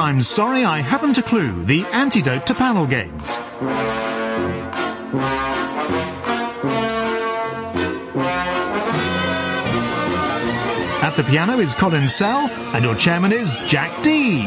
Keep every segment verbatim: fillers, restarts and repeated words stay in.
I'm sorry I haven't a clue, the antidote to panel games. At the piano is Colin Sell, and your chairman is Jack Dee.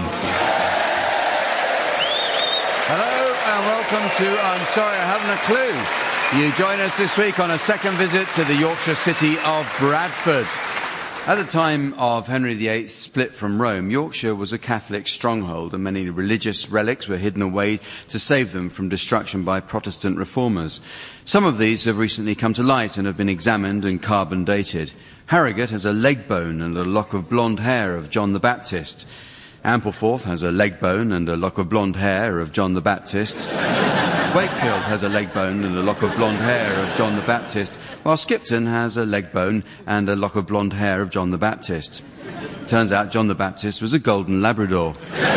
Hello and welcome to I'm Sorry I Haven't a Clue. You join us this week on a second visit to the Yorkshire city of Bradford. At the time of Henry the Eighth's split from Rome, Yorkshire was a Catholic stronghold and many religious relics were hidden away to save them from destruction by Protestant reformers. Some of these have recently come to light and have been examined and carbon dated. Harrogate has a leg bone and a lock of blonde hair of John the Baptist. Ampleforth has a leg bone and a lock of blonde hair of John the Baptist. Wakefield has a leg bone and a lock of blonde hair of John the Baptist, while Skipton has a leg bone and a lock of blonde hair of John the Baptist. Turns out John the Baptist was a golden Labrador.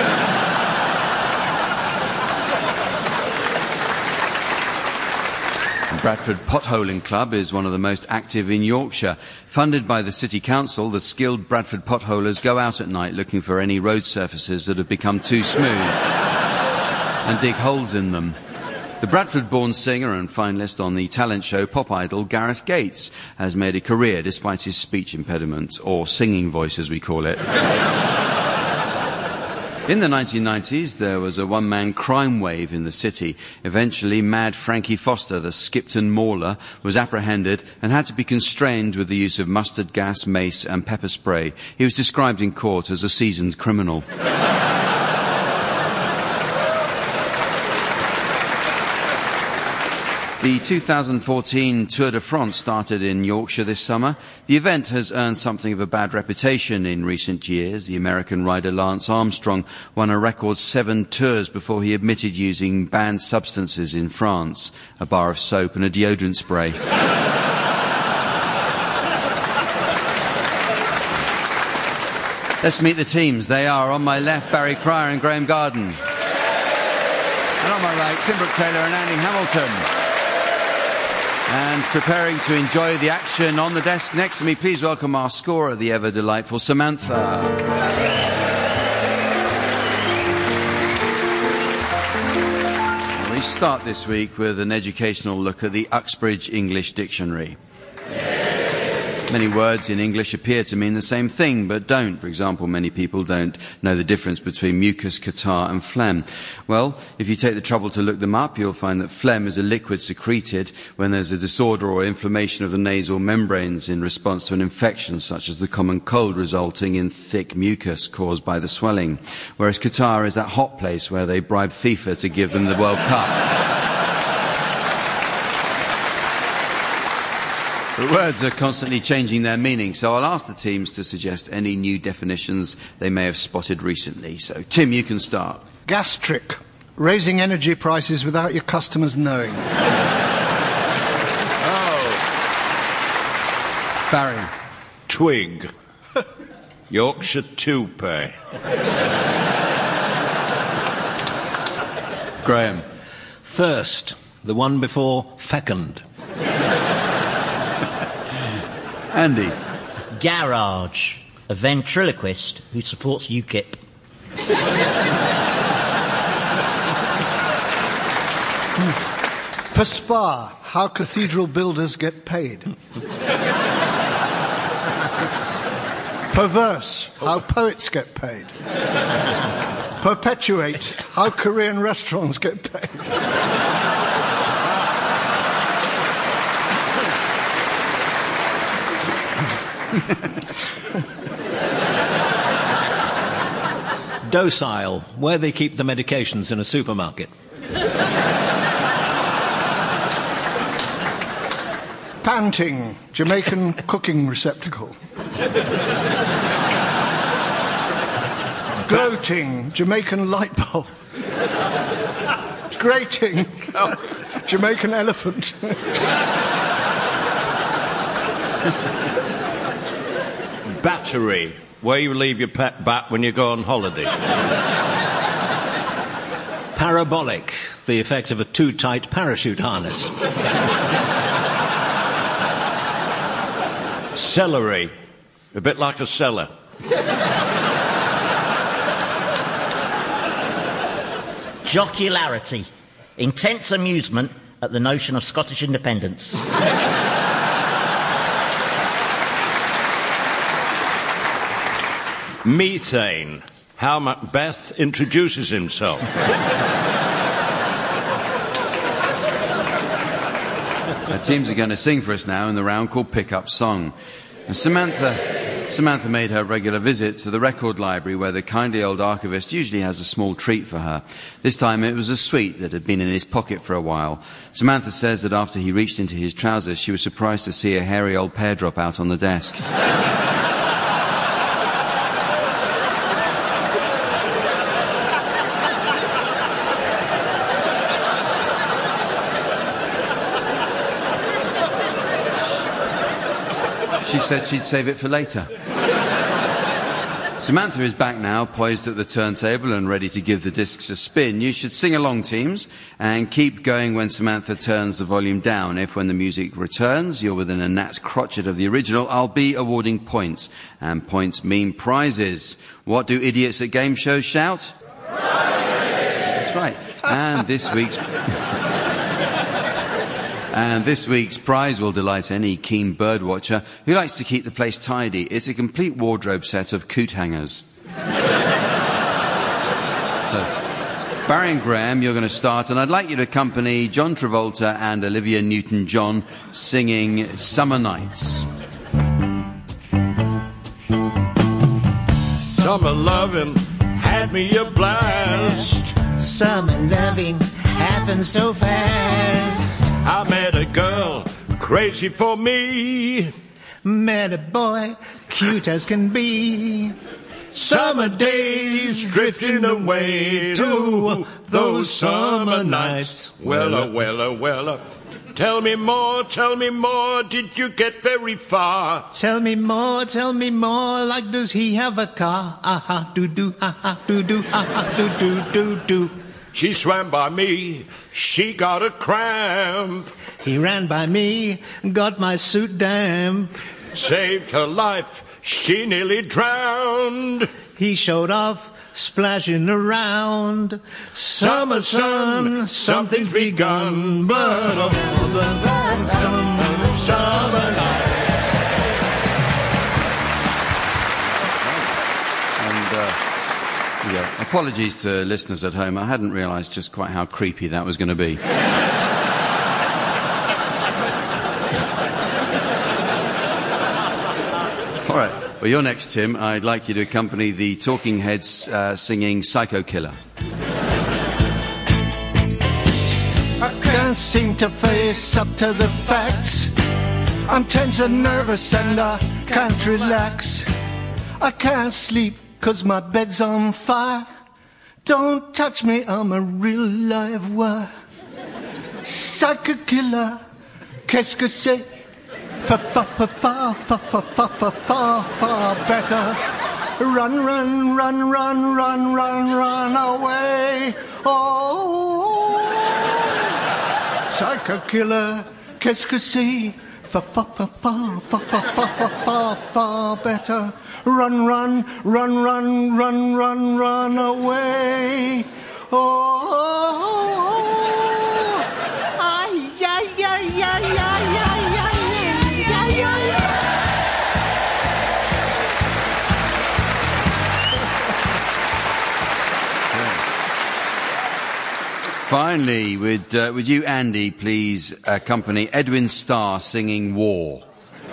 The Bradford Potholing Club is one of the most active in Yorkshire. Funded by the City Council, the skilled Bradford potholers go out at night looking for any road surfaces that have become too smooth and dig holes in them. The Bradford-born singer and finalist on the talent show Pop Idol, Gareth Gates, has made a career despite his speech impediment, or singing voice as we call it. In the nineteen nineties, there was a one-man crime wave in the city. Eventually, mad Frankie Foster, the Skipton mauler, was apprehended and had to be constrained with the use of mustard gas, mace and pepper spray. He was described in court as a seasoned criminal. The two thousand fourteen Tour de France started in Yorkshire this summer. The event has earned something of a bad reputation in recent years. The American rider Lance Armstrong won a record seven tours before he admitted using banned substances in France, a bar of soap and a deodorant spray. Let's meet the teams. They are, on my left, Barry Cryer and Graham Garden. And on my right, Tim Brooke-Taylor and Andy Hamilton. And preparing to enjoy the action on the desk next to me, please welcome our scorer, the ever-delightful Samantha. We start this week with an educational look at the Uxbridge English Dictionary. Many words in English appear to mean the same thing, but don't. For example, many people don't know the difference between mucus, catarrh and phlegm. Well, if you take the trouble to look them up, you'll find that phlegm is a liquid secreted when there's a disorder or inflammation of the nasal membranes in response to an infection such as the common cold, resulting in thick mucus caused by the swelling. Whereas catarrh is that hot place where they bribe FIFA to give them the World Cup. The words are constantly changing their meaning, so I'll ask the teams to suggest any new definitions they may have spotted recently. So, Tim, you can start. Gastric. Raising energy prices without your customers knowing. Oh. Barry. Twig. Yorkshire toupee. Graham. Thirst. The one before fecund. Andy. Garage. A ventriloquist who supports UKIP. Perspire. How cathedral builders get paid. Perverse. How poets get paid. Perpetuate. How Korean restaurants get paid. Docile, where they keep the medications in a supermarket. Panting, Jamaican cooking receptacle. Gloating, Jamaican light bulb. Grating, Jamaican elephant. Battery, where you leave your pet bat when you go on holiday. Parabolic, the effect of a too tight parachute harness. Celery, a bit like a cellar. Jocularity. Intense amusement at the notion of Scottish independence. Methane. How Macbeth introduces himself. Our teams are going to sing for us now in the round called Pick-Up Song. And Samantha, Samantha made her regular visit to the record library where the kindly old archivist usually has a small treat for her. This time it was a sweet that had been in his pocket for a while. Samantha says that after he reached into his trousers, she was surprised to see a hairy old pear drop out on the desk. She said she'd save it for later. Samantha is back now, poised at the turntable and ready to give the discs a spin. You should sing along, teams, and keep going when Samantha turns the volume down. If, when the music returns, you're within a gnat's crotchet of the original, I'll be awarding points. And points mean prizes. What do idiots at game shows shout? Prizes! That's right. And this week's... And this week's prize will delight any keen birdwatcher who likes to keep the place tidy. It's a complete wardrobe set of coot hangers. So, Barry and Graham, you're going to start, and I'd like you to accompany John Travolta and Olivia Newton-John singing Summer Nights. Summer loving had me a blast. Summer loving happened so fast. I met a girl crazy for me. Met a boy cute as can be. Summer days drifting away to those summer nights. Wella, wella, wella. Tell me more, tell me more. Did you get very far? Tell me more, tell me more. Like, does he have a car? Ah-ha, do-do, ah-ha, do-do, ah-ha, do-do, do-do. She swam by me, she got a cramp. He ran by me, got my suit damp. Saved her life, she nearly drowned. He showed off, splashing around. Summer sun, something's begun. But all the summer, summer nights. And, uh... Yeah. Apologies to listeners at home. I hadn't realised just quite how creepy that was going to be. All right. Well, you're next, Tim. I'd like you to accompany the Talking Heads uh, singing Psycho Killer. I can't seem to face up to the facts. I'm tense and nervous and I can't relax. I can't sleep 'cause my bed's on fire. Don't touch me, I'm a real live wire. Psycho killer, qu'est-ce que c'est? Fa fa fa fa fa fa fa fa fa fa better. Run, run, run, run, run, run, run away. Oh, psycho killer, qu'est-ce que c'est? Fa fa fa fa fa fa fa fa fa fa better. Run, run, run, run, run, run, run away. Oh, ay, ay, ay, ay, ay, ay, ay, ay, ay, ay. Finally, would, uh, would you, Andy, please accompany Edwin Starr singing War?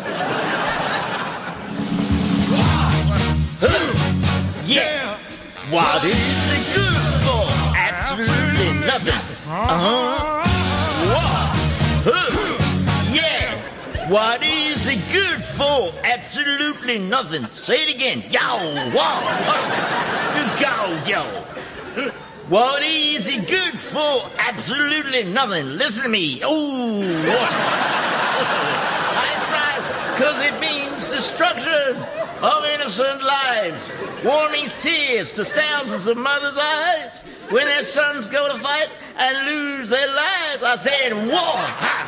Yeah! What is it good for? Absolutely nothing. Uh-huh. What? Yeah! What is it good for? Absolutely nothing. Say it again. Yow! Wow! Go, yo! What is it good for? Absolutely nothing. Listen to me. Oh, what? That's right, because it means destruction of innocent lives. War means tears to thousands of mothers' eyes when their sons go to fight and lose their lives. I said war. Ha!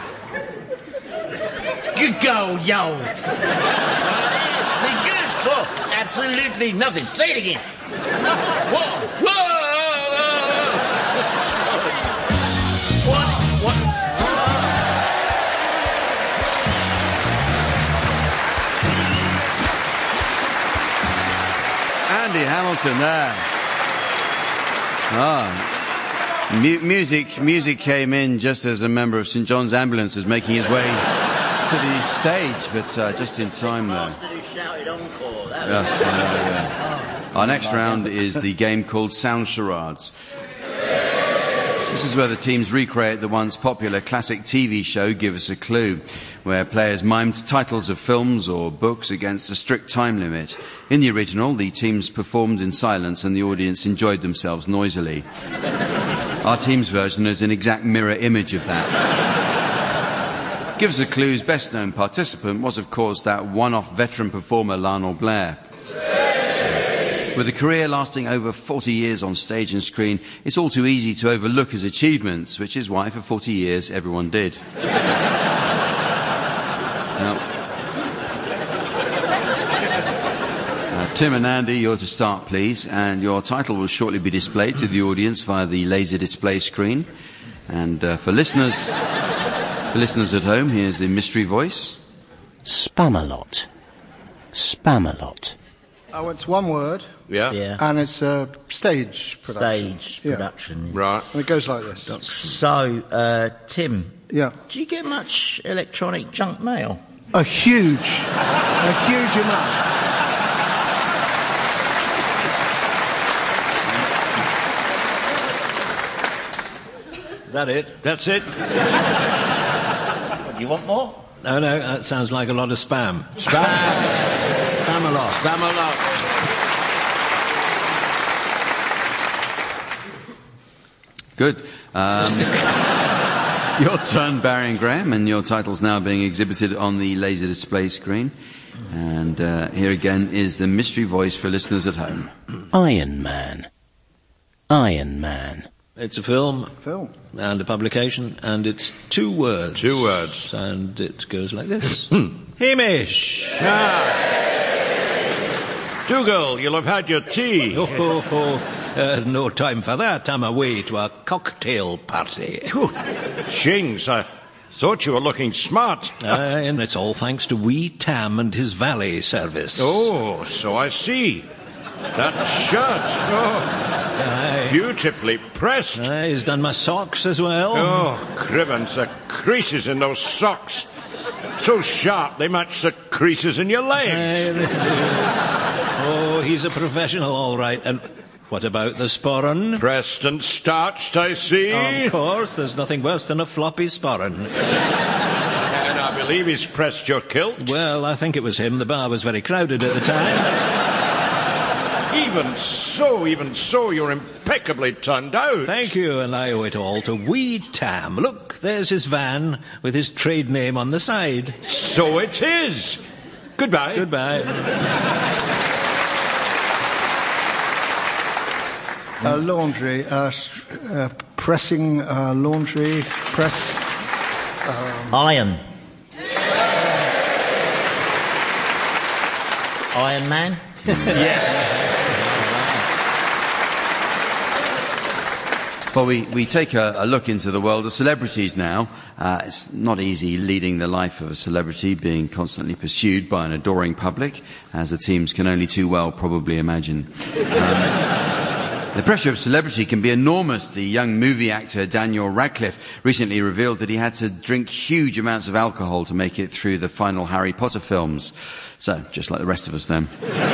Good go, yo. What is it good for? Absolutely nothing. Say it again. War. Whoa! What? Andy Hamilton there. Ah. Mu- music, music came in just as a member of St John's Ambulance was making his way to the stage, but uh, just in time though. Yes, uh, yeah. Our next round is the game called Sound Charades. This is where the teams recreate the once popular classic T V show Give Us a Clue, where players mimed titles of films or books against a strict time limit. In the original, the teams performed in silence and the audience enjoyed themselves noisily. Our team's version is an exact mirror image of that. Give Us a Clue's best-known participant was, of course, that one-off veteran performer Lionel Blair. With a career lasting over forty years on stage and screen, it's all too easy to overlook his achievements, which is why for forty years everyone did. Now, uh, Tim and Andy, you're to start, please, and your title will shortly be displayed to the audience via the laser display screen. And uh, for listeners, for listeners at home, here's the mystery voice. Spamalot. Spamalot. Oh, it's one word. Yeah. Yeah. And it's a stage production. Stage Yeah. production. Right. And it goes like this. So, uh, Tim, Yeah. do you get much electronic junk mail? A huge, a huge amount. Is that it? That's it. Do you want more? No, no, that sounds like a lot of spam. Spam. Spam a lot. Spam a lot. Good. Um, your turn, Barry and Graham, and your title's now being exhibited on the laser display screen. And uh, here again is the mystery voice for listeners at home. Iron Man. Iron Man. It's a film Film. and a publication, and it's two words. Two words. And it goes like this. Hamish! Dougal, you'll have had your tea. Oh, oh, oh. Uh, no time for that. I'm away to a cocktail party. Shings, I thought you were looking smart. Uh, and it's all thanks to wee Tam and his valet service. Oh, so I see. That shirt. Oh, Aye. beautifully pressed. Aye, he's done my socks as well. Oh, Crivens, the creases in those socks. So sharp they match the creases in your legs. Aye, they do. Oh, he's a professional, all right. And what about the sporran? Pressed and starched, I see. Of course, there's nothing worse than a floppy sporran. And I believe he's pressed your kilt. Well, I think it was him. The bar was very crowded at the time. Even so, even so, you're impeccably turned out. Thank you, and I owe it all to wee Tam. Look, there's his van with his trade name on the side. So it is. Goodbye. Goodbye. Uh, laundry. Uh, s- uh, pressing uh, laundry. Press. Iron. Iron Man? Well, we, we take a, a look into the world of celebrities now. Uh, it's not easy leading the life of a celebrity, being constantly pursued by an adoring public, as the teams can only too well probably imagine. Um, the pressure of celebrity can be enormous. The young movie actor Daniel Radcliffe recently revealed that he had to drink huge amounts of alcohol to make it through the final Harry Potter films. So, just like the rest of us then.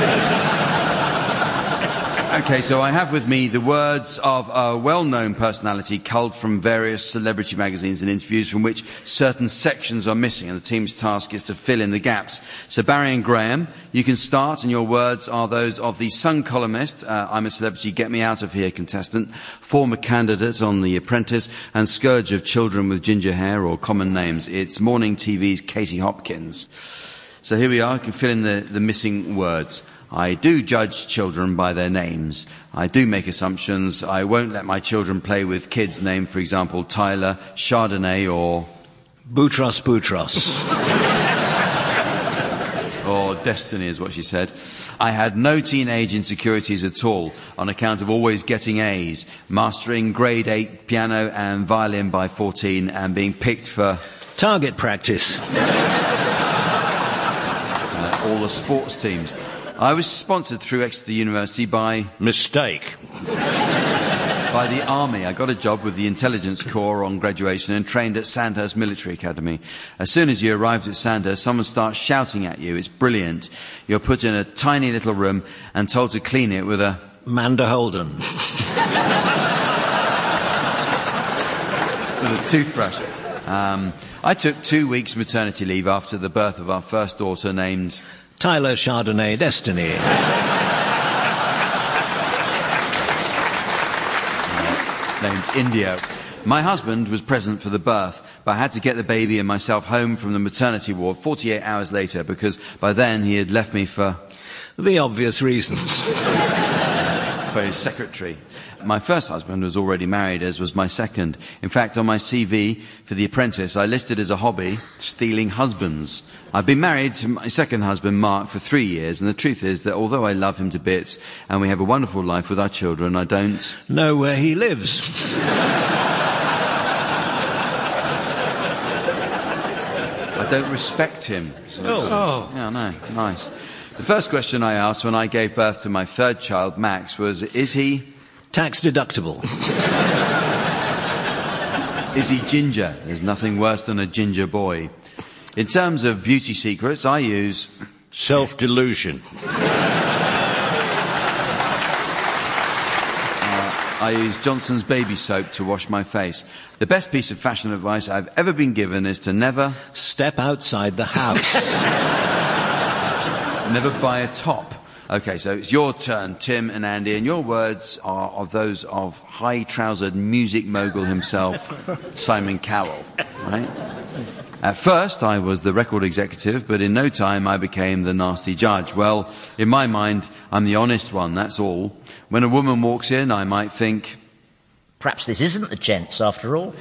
Okay, so I have with me the words of a well-known personality culled from various celebrity magazines and interviews from which certain sections are missing, and the team's task is to fill in the gaps. So Barry and Graham, you can start, and your words are those of the Sun columnist, uh, I'm a Celebrity, Get Me Out of Here contestant, former candidate on The Apprentice, and scourge of children with ginger hair or common names. It's morning T V's Katie Hopkins. So here we are, you can fill in the, the missing words. I do judge children by their names. I do make assumptions. I won't let my children play with kids named, for example, Tyler, Chardonnay, or... Boutros Boutros. or destiny is what she said. I had no teenage insecurities at all on account of always getting A's, mastering grade eight piano and violin by fourteen and being picked for target practice. uh, all the sports teams. I was sponsored through Exeter University by... Mistake. by the Army. I got a job with the Intelligence Corps on graduation and trained at Sandhurst Military Academy. As soon as you arrived at Sandhurst, someone starts shouting at you. It's brilliant. You're put in a tiny little room and told to clean it with a... Manda Holden. with a toothbrush. Um, I took two weeks maternity leave after the birth of our first daughter named... Tyler Chardonnay Destiny. named India. My husband was present for the birth, but I had to get the baby and myself home from the maternity ward forty-eight hours later because by then he had left me for... the obvious reasons. for his secretary. My first husband was already married, as was my second. In fact, on my C V for The Apprentice, I listed as a hobby stealing husbands. I've been married to my second husband, Mark, for three years, and the truth is that although I love him to bits and we have a wonderful life with our children, I don't... know where he lives. I don't respect him. So oh. oh. Yeah, no, nice. The first question I asked when I gave birth to my third child, Max, was, is he... tax deductible. Is he ginger? There's nothing worse than a ginger boy. In terms of beauty secrets, I use... self-delusion. I use Johnson's baby soap to wash my face. The best piece of fashion advice I've ever been given is to never... step outside the house. Never buy a top. Okay, so it's your turn, Tim and Andy, and your words are of those of high-trousered music mogul himself, Simon Cowell, right? At first, I was the record executive, but in no time I became the nasty judge. Well, in my mind, I'm the honest one, that's all. When a woman walks in, I might think... perhaps this isn't the gents, after all.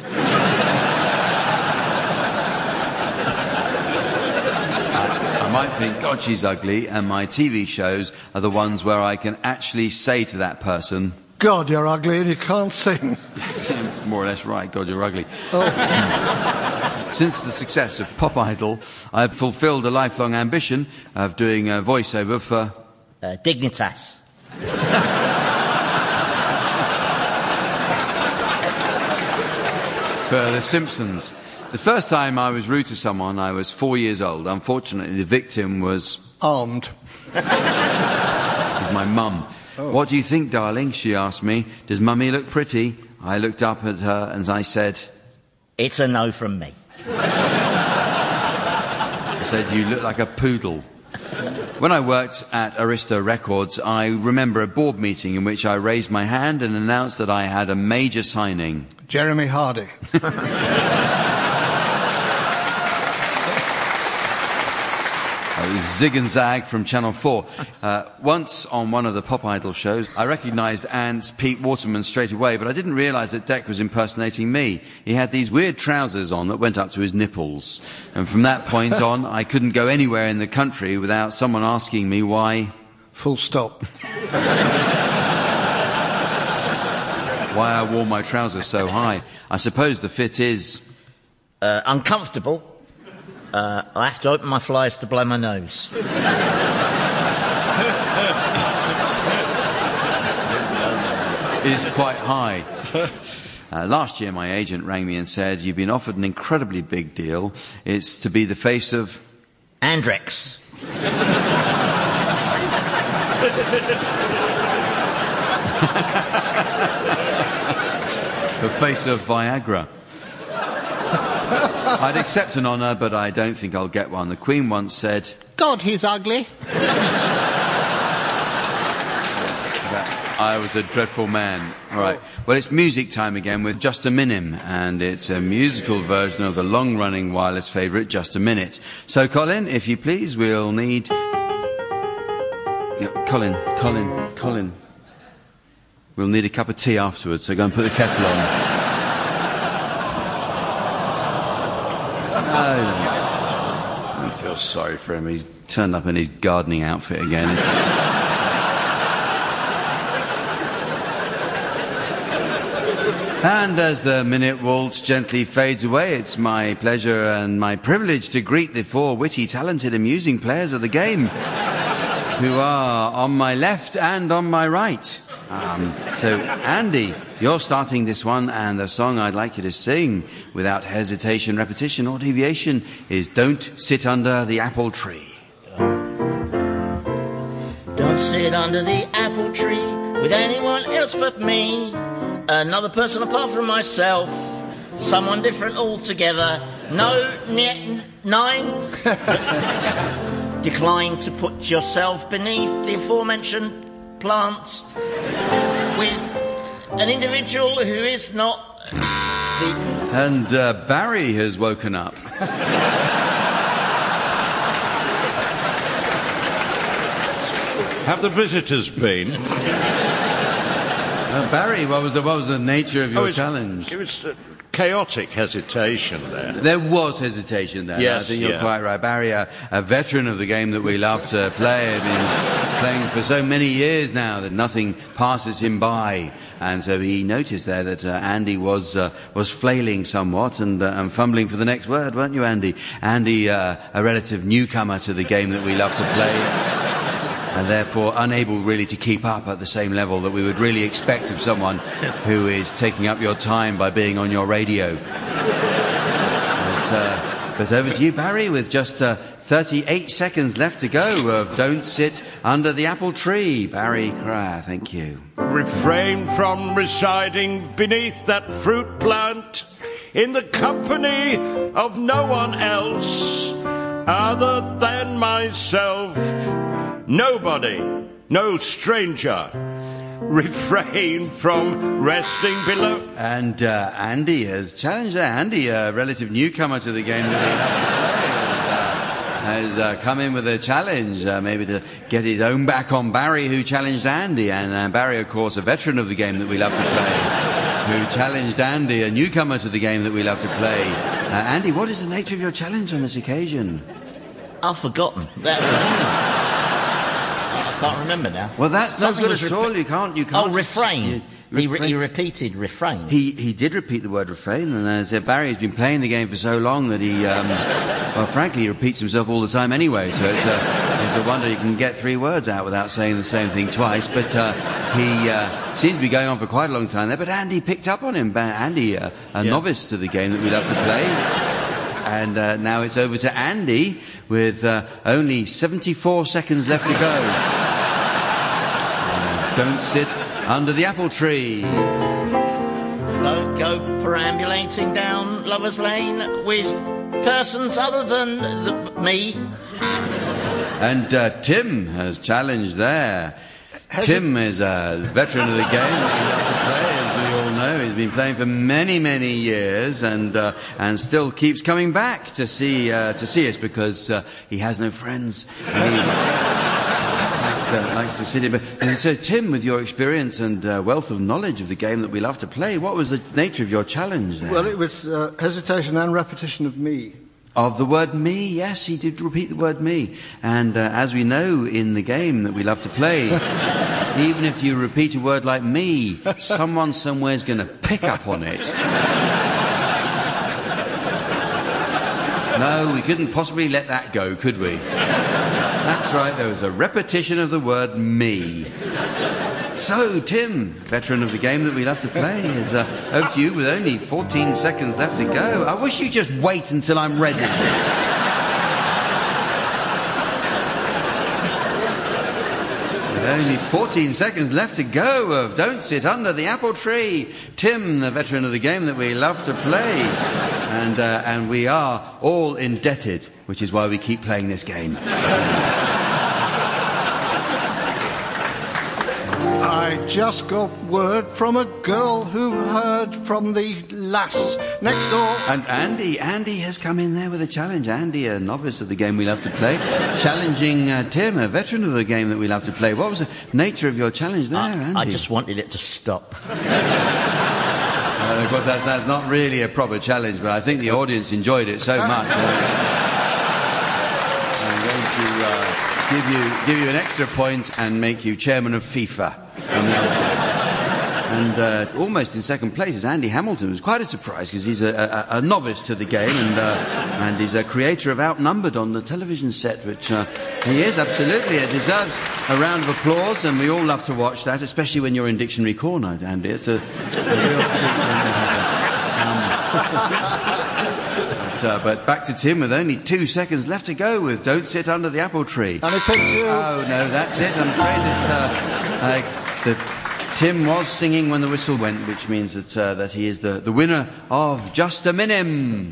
I might think, God, she's ugly, and my T V shows are the ones where I can actually say to that person... God, you're ugly and you can't sing. More or less right, God, you're ugly. Oh. Since the success of Pop Idol, I've fulfilled a lifelong ambition of doing a voiceover for... Uh, Dignitas. for The Simpsons. The first time I was rude to someone, I was four years old. Unfortunately, the victim was... armed. was my mum. Oh. What do you think, darling? She asked me. Does Mummy look pretty? I looked up at her and I said... it's a no from me. I said, you look like a poodle. When I worked at Arista Records, I remember a board meeting in which I raised my hand and announced that I had a major signing. Jeremy Hardy. It was Zig and Zag from Channel four. Uh, once on one of the Pop Idol shows, I recognised Ant's Pete Waterman straight away, but I didn't realise that Dec was impersonating me. He had these weird trousers on that went up to his nipples. And from that point on, I couldn't go anywhere in the country without someone asking me why... full stop. Why I wore my trousers so high. I suppose the fit is... Uh, uncomfortable. Uh, I have to open my flies to blow my nose. It is quite high. Uh, last year my agent rang me and said, you've been offered an incredibly big deal. It's to be the face of... Andrex. The face of Viagra. I'd accept an honour, but I don't think I'll get one. The Queen once said... God, he's ugly. I was a dreadful man. All right. Well, it's music time again with Just a Minim, and it's a musical version of the long-running wireless favourite, Just a Minute. So, Colin, if you please, we'll need... Yeah, Colin, Colin, Colin. We'll need a cup of tea afterwards, so go and put the kettle on. I feel sorry for him. He's turned up in his gardening outfit again. And as the minute waltz gently fades away, it's my pleasure and my privilege to greet the four witty, talented, amusing players of the game, who are on my left and on my right. Um, so, Andy, you're starting this one, and the song I'd like you to sing, without hesitation, repetition, or deviation, is Don't Sit Under the Apple Tree. Don't sit under the apple tree with anyone else but me. Another person apart from myself. Someone different altogether. No, n- nine. Decline to put yourself beneath the aforementioned plants with an individual who is not the... And uh, Barry has woken up. Have the visitors been? Uh, Barry, what was the what was the nature of your oh, challenge? It was uh, chaotic hesitation there. There was hesitation there. Yes, I think you're yeah. quite right. Barry, a, a veteran of the game that we love to play, been playing for so many years now that nothing passes him by. And so he noticed there that uh, Andy was uh, was flailing somewhat and, uh, and fumbling for the next word, weren't you, Andy? Andy, uh, a relative newcomer to the game that we love to play, and therefore unable really to keep up at the same level that we would really expect of someone who is taking up your time by being on your radio. But, uh, but over to you, Barry, with just uh, thirty-eight seconds left to go of Don't Sit Under the Apple Tree. Barry Crah, thank you. Refrain from residing beneath that fruit plant in the company of no one else other than myself. Nobody, no stranger. Refrain from resting below. And uh, Andy has challenged there. Andy, a relative newcomer to the game that we have to play, has, uh, has uh, come in with a challenge, uh, maybe to get his own back on Barry, who challenged Andy. And uh, Barry, of course, a veteran of the game that we love to play, who challenged Andy, a newcomer to the game that we love to play. Uh, Andy, what is the nature of your challenge on this occasion? I've forgotten. That was... I can't remember now. Well, that's not Something good at repe- all. You can't. You can't. Oh, refrain. You, he, refrain. re- he repeated refrain. He he did repeat the word refrain, and as uh, Barry has been playing the game for so long that he, um, well, frankly, he repeats himself all the time anyway. So it's a it's a wonder he can get three words out without saying the same thing twice. But uh, he uh, seems to be going on for quite a long time there. But Andy picked up on him. Andy, uh, a yeah. novice to the game that we love to play. And uh, now it's over to Andy with uh, only seventy-four seconds left to go. Don't sit under the apple tree. Don't go perambulating down Lover's Lane with persons other than the, me. And uh, Tim has challenged there. Has Tim it... is a veteran of the game that we love to play, as we all know. He's been playing for many, many years, and uh, and still keeps coming back to see uh, to see us because uh, he has no friends. And he... likes to sit in. But so, Tim, with your experience and uh, wealth of knowledge of the game that we love to play, what was the nature of your challenge there? Well, it was uh, hesitation and repetition of me. Of the word me, yes, he did repeat the word me. And uh, as we know in the game that we love to play, even if you repeat a word like me, someone somewhere is going to pick up on it. No, we couldn't possibly let that go, could we? That's right, there was a repetition of the word me. So, Tim, veteran of the game that we love to play, is uh, over to you with only fourteen seconds left to go. I wish you'd just wait until I'm ready. With only fourteen seconds left to go of Don't Sit Under the Apple Tree. Tim, the veteran of the game that we love to play. And, uh, and we are all indebted, which is why we keep playing this game. I just got word from a girl who heard from the lass next door. And Andy, Andy has come in there with a challenge. Andy, a novice of the game we love to play, challenging uh, Tim, a veteran of the game that we love to play. What was the nature of your challenge there, I, Andy? I just wanted it to stop. Uh, of course, that's, that's not really a proper challenge, but I think the audience enjoyed it so much. And, uh, going to uh, give you give you an extra point and make you chairman of FIFA. And uh, almost in second place is Andy Hamilton. It was quite a surprise because he's a, a, a novice to the game and, uh, and he's a creator of Outnumbered on the television set, which uh, he is, absolutely. It deserves a round of applause, and we all love to watch that, especially when you're in Dictionary Corner, Andy. It's a, a real treat. Um, but, uh, but back to Tim with only two seconds left to go with Don't Sit Under the Apple Tree. And it takes you... Oh, no, that's it. I'm afraid it's... Uh, uh, the, Tim was singing when the whistle went, which means that uh, that he is the, the winner of Just a Minim.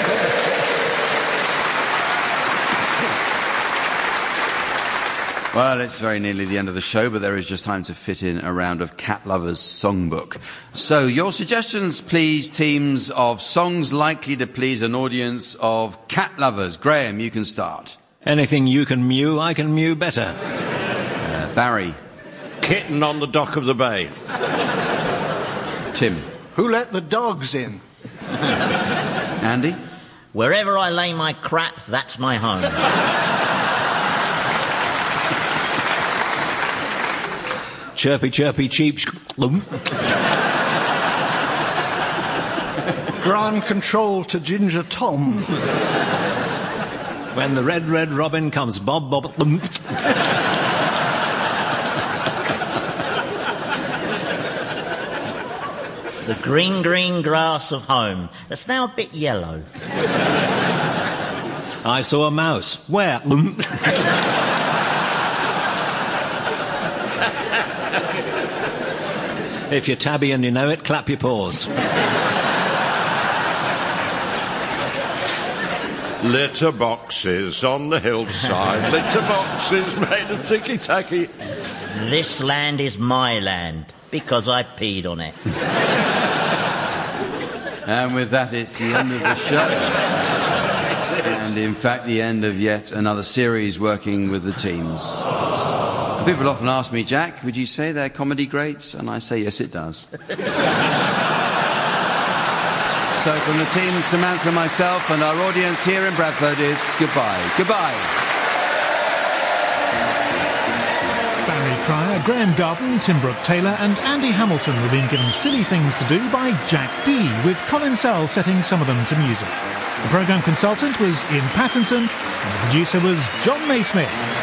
Well, it's very nearly the end of the show, but there is just time to fit in a round of Cat Lovers Songbook. So, your suggestions, please, teams of songs likely to please an audience of cat lovers. Graham, you can start. Anything you can mew, I can mew better. Uh, Barry. Kitten on the dock of the bay. Tim. Who let the dogs in? Andy. Wherever I lay my crap, that's my home. Chirpy, chirpy, cheep. Ground control to Ginger Tom. When the red, red robin comes bob, bob. The green, green grass of home, that's now a bit yellow. I saw a mouse. Where? If you're tabby and you know it, clap your paws. Litter boxes on the hillside. Litter boxes made of ticky-tacky. This land is my land, because I peed on it. And with that, it's the end of the show. And in fact, the end of yet another series working with the teams. People often ask me, Jack, would you say they're comedy greats? And I say, yes, it does. So from the team, Samantha, myself, and our audience here in Bradford, it's goodbye. Goodbye. Barry Cryer, Graham Garden, Tim Brooke-Taylor and Andy Hamilton were being given silly things to do by Jack Dee, with Colin Sell setting some of them to music. The programme consultant was Ian Pattinson, and the producer was John Naismith.